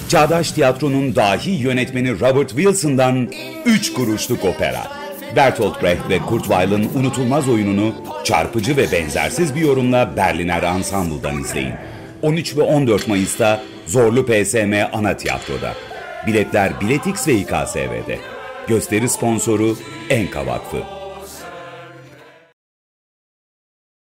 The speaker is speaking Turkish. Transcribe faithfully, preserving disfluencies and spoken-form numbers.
Çağdaş tiyatronun dahi yönetmeni Robert Wilson'dan Üç Kuruşluk Opera. Bertolt Brecht ve Kurt Weill'in unutulmaz oyununu çarpıcı ve benzersiz bir yorumla Berliner Ensemble'dan izleyin. on üç ve on dört Mayıs'ta Zorlu P S M Ana Tiyatro'da. Biletler Biletix ve İ K S V'de. Gösteri sponsoru Enka Vakfı.